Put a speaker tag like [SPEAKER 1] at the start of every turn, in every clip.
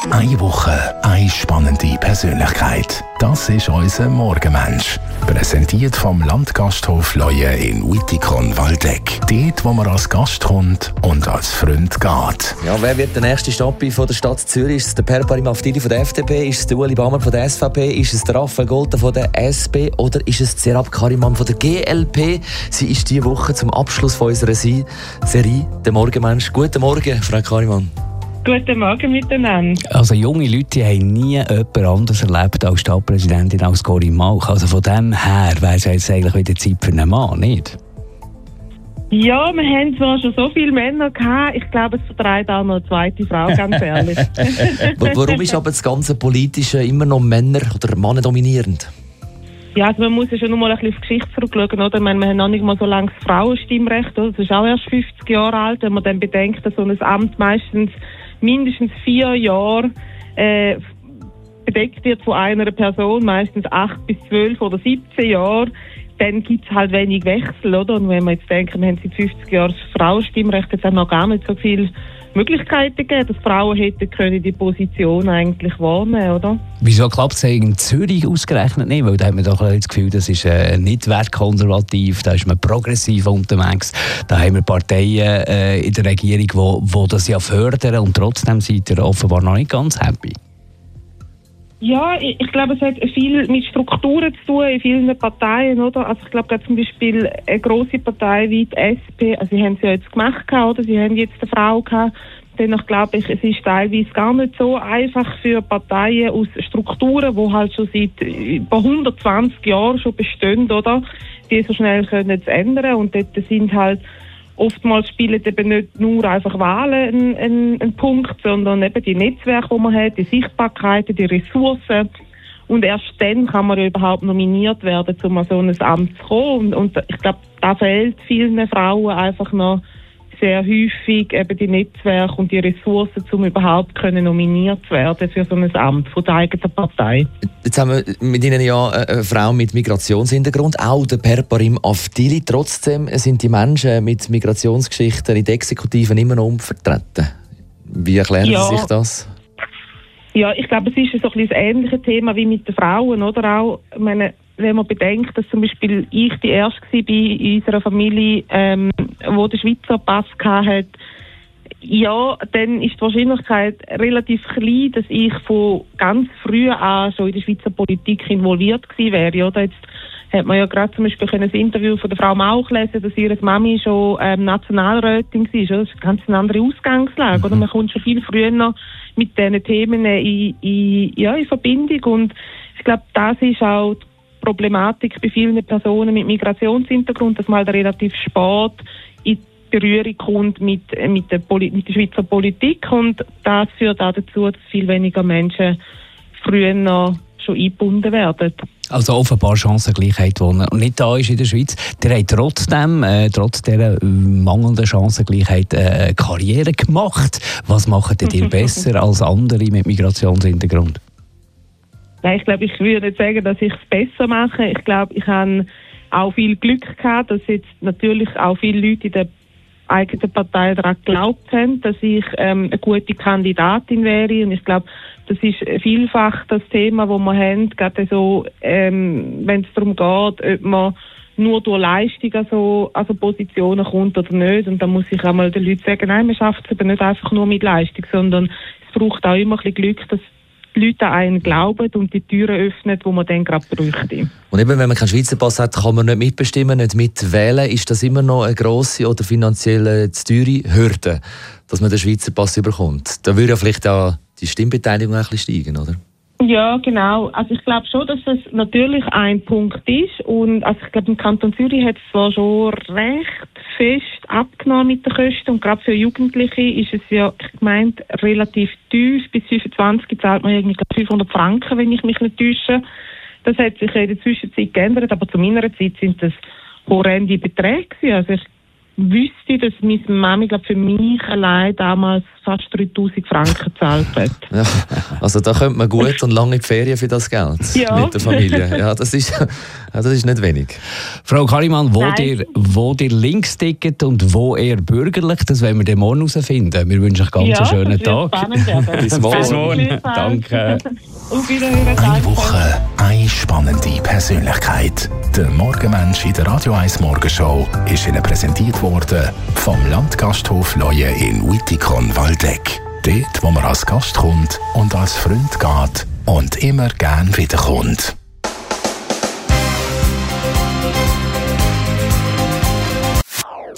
[SPEAKER 1] Eine Woche, eine spannende Persönlichkeit. Das ist unser Morgenmensch. Präsentiert vom Landgasthof Leue in Wittikon-Waldeck. Dort, wo man als Gast kommt und als Freund geht.
[SPEAKER 2] Ja, wer wird der nächste Stoppi von der Stadt Zürich? Ist es der Perparim Avdili von der FDP? Ist es der Ueli Bammer von der SVP? Ist es der Raphael Golter von der SP? Oder ist es Serap Kariman von der GLP? Sie ist diese Woche zum Abschluss von unserer Serie «Der Morgenmensch». Guten Morgen, Frau Kariman.
[SPEAKER 3] Guten Morgen miteinander.
[SPEAKER 4] Also junge Leute haben nie jemand anderes erlebt als Stadtpräsidentin als Corinne Mauch. Also von dem her wäre es jetzt eigentlich wieder Zeit für einen Mann, nicht?
[SPEAKER 3] Ja, wir haben zwar schon so viele Männer gehabt, ich glaube, es vertreibt auch noch eine zweite Frau, ganz ehrlich.
[SPEAKER 2] Warum ist aber das ganze Politische immer noch Männer- oder Männer dominierend?
[SPEAKER 3] Ja, also man muss ja schon noch mal ein bisschen auf die Geschichte zurückschauen, oder? Ich meine, wir haben noch nicht mal so lange das Frauenstimmrecht, oder? Das ist auch erst 50 Jahre alt, wenn man dann bedenkt, dass so ein Amt meistens mindestens 4 Jahre bedeckt wird von einer Person, meistens 8 bis 12 oder 17 Jahre, dann gibt es halt wenig Wechsel, oder? Und wenn wir jetzt denken, wir haben seit 50 Jahren das Frauenstimmrecht, jetzt haben noch gar nicht so viele Möglichkeiten gegeben, dass Frauen hätten können die Position eigentlich wahrnehmen, oder?
[SPEAKER 4] Wieso klappt es in Zürich ausgerechnet nicht? Weil da hat man doch das Gefühl, das ist nicht wertkonservativ, da ist man progressiv unterwegs, da haben wir Parteien in der Regierung, die das ja fördern und trotzdem seid ihr offenbar noch nicht ganz happy.
[SPEAKER 3] Ja, ich glaube, es hat viel mit Strukturen zu tun in vielen Parteien, oder? Also ich glaube, gerade zum Beispiel eine grosse Partei wie die SP, also sie haben es ja jetzt gemacht, oder? Sie haben jetzt eine Frau gehabt. Dennoch glaube ich, es ist teilweise gar nicht so einfach für Parteien aus Strukturen, die halt schon seit über 120 Jahren schon bestehen, oder? Die so schnell können zu ändern. Und dort sind halt oftmals spielen eben nicht nur einfach Wahlen ein Punkt, sondern eben die Netzwerke, die man hat, die Sichtbarkeiten, die Ressourcen. Und erst dann kann man überhaupt nominiert werden, um an so ein Amt zu kommen. Und ich glaube, da fehlt vielen Frauen einfach noch sehr häufig eben die Netzwerke und die Ressourcen, um überhaupt können nominiert zu werden für so ein Amt von der eigenen Partei.
[SPEAKER 2] Jetzt haben wir mit Ihnen ja eine Frau mit Migrationshintergrund, auch der Perparim Avdili. Trotzdem sind die Menschen mit Migrationsgeschichten in den Exekutiven immer noch unvertreten. Wie erklären Sie sich das?
[SPEAKER 3] Ja, ich glaube, es ist so ein bisschen das ähnliche Thema wie mit den Frauen, oder auch, ich meine, wenn man bedenkt, dass zum Beispiel ich die Erste war in unserer Familie, wo der Schweizer Pass hatte, ja, dann ist die Wahrscheinlichkeit relativ klein, dass ich von ganz früh an schon in der Schweizer Politik involviert gewesen wäre. Oder? Jetzt hat man ja gerade zum Beispiel ein Interview von der Frau Mauch lesen, dass ihre Mami schon Nationalrätin war. Oder? Das ist eine ganz andere Ausgangslage. Oder? Man kommt schon viel früher noch mit diesen Themen in Verbindung. Und ich glaube, das ist auch die Problematik bei vielen Personen mit Migrationshintergrund, dass man halt relativ spät in Berührung kommt mit der Schweizer Politik, und das führt auch dazu, dass viel weniger Menschen früher noch schon eingebunden werden.
[SPEAKER 4] Also offenbar Chancengleichheit, die nicht da ist in der Schweiz. Ihr habt trotzdem, trotz dieser mangelnden Chancengleichheit, Karriere gemacht. Was macht ihr besser als andere mit Migrationshintergrund?
[SPEAKER 3] Nein, ich glaube, ich würde nicht sagen, dass ich es besser mache. Ich glaube, ich habe auch viel Glück gehabt, dass jetzt natürlich auch viele Leute in der eigenen Partei daran geglaubt haben, dass ich eine gute Kandidatin wäre. Und ich glaube, das ist vielfach das Thema, das wir haben, gerade so, wenn es darum geht, ob man nur durch Leistung also Positionen kommt oder nicht. Und dann muss ich einmal den Leuten sagen, nein, man schafft es eben nicht einfach nur mit Leistung, sondern es braucht auch immer ein bisschen Glück, dass die Leute an einen glauben und die Türen öffnen, die man dann gerade bräuchte. Und
[SPEAKER 2] eben, wenn man keinen Schweizer Pass hat, kann man nicht mitbestimmen, nicht mitwählen. Ist das immer noch eine grosse oder finanziell zu teure Hürde, dass man den Schweizer Pass überkommt? Da würde ja vielleicht auch die Stimmbeteiligung ein bisschen steigen, oder?
[SPEAKER 3] Ja, genau. Also ich glaube schon, dass das natürlich ein Punkt ist. Und also ich glaube, im Kanton Zürich hat es zwar schon recht fest abgenommen mit den Kosten. Und gerade für Jugendliche ist es ja, ich meine, relativ tief. Bis 25 zahlt man irgendwie 500 Franken, wenn ich mich nicht täusche. Das hat sich in der Zwischenzeit geändert. Aber zu meiner Zeit sind das horrende Beträge. Also ich wüsste, dass meine Mami, glaube für mich allein damals fast 3'000 Franken gezahlt hat.
[SPEAKER 2] Ja, also da könnte man gut und lange in die Ferien für das Geld mit der Familie. Ja, das ist nicht wenig.
[SPEAKER 4] Frau Karimann, wo dir links tickt und wo eher bürgerlich, das wollen wir dann morgen herausfinden. Wir wünschen euch ganz einen schönen Tag.
[SPEAKER 2] Bis morgen.
[SPEAKER 4] Danke.
[SPEAKER 1] Eine Woche, eine spannende Persönlichkeit. Der Morgenmensch in der Radio 1 Morgenshow ist Ihnen präsentiert worden vom Landgasthof Leue in Wittikon-Waldeck. Dort, wo man als Gast kommt und als Freund geht und immer gern wiederkommt.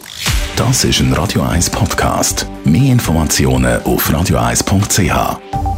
[SPEAKER 1] Das ist ein Radio 1 Podcast. Mehr Informationen auf radio1.ch.